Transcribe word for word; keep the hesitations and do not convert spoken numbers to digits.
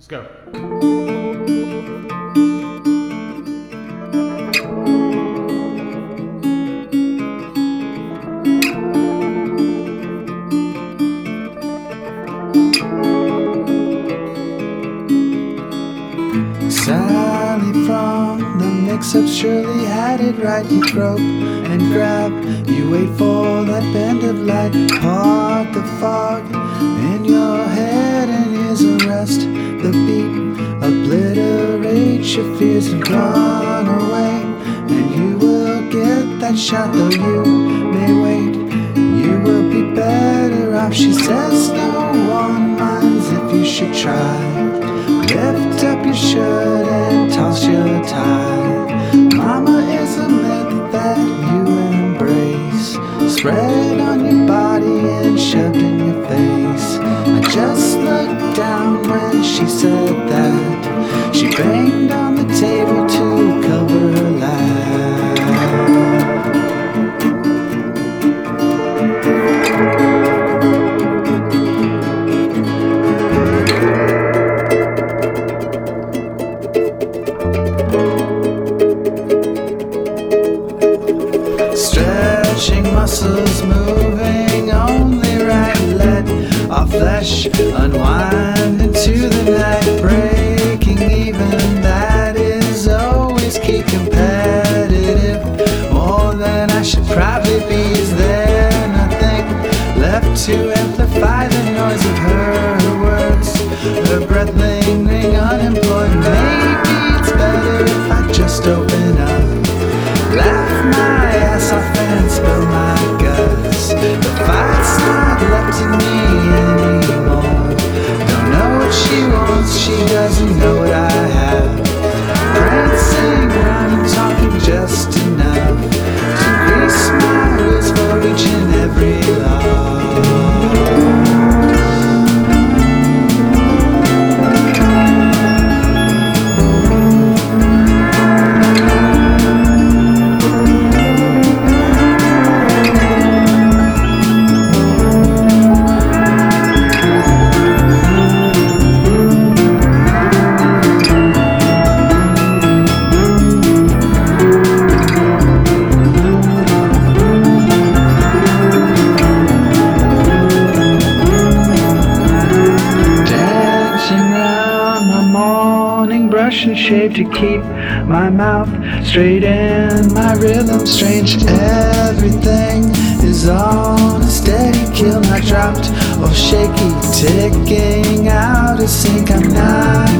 Let's go. Sally from the mix-up surely had it right. You grope and grab, you wait for that bend of light. Part the fog in your head and his arrest. The beat obliterates your fears and run away, and you will get that shot. Though you may wait, you will be better off. She says no one minds if you should try. Lift up your shirt and toss your tie. Mama is a myth that you embrace, spread on your body and shoved in your face. I just looked down when she said that. She banged on the table to cover her laugh. Stretching muscles, moving only right. Let our flesh unwind into the night. Breaking even, that is always key. Competitive, more than I should probably be. Is there nothing left to amplify the noise of her words? Her breath lingering unemployed. Maybe it's better if I just open up, laugh my ass off and spill my guts. The fight's not left in me anymore. Don't know what she wants, she doesn't know what I have. Prancing around and talking just enough to grease my wheels for each and every loss. Brush and shave to keep my mouth straight and my rhythm strange. Everything is on a steady kill, not dropped or shaky, ticking out of sync. I'm not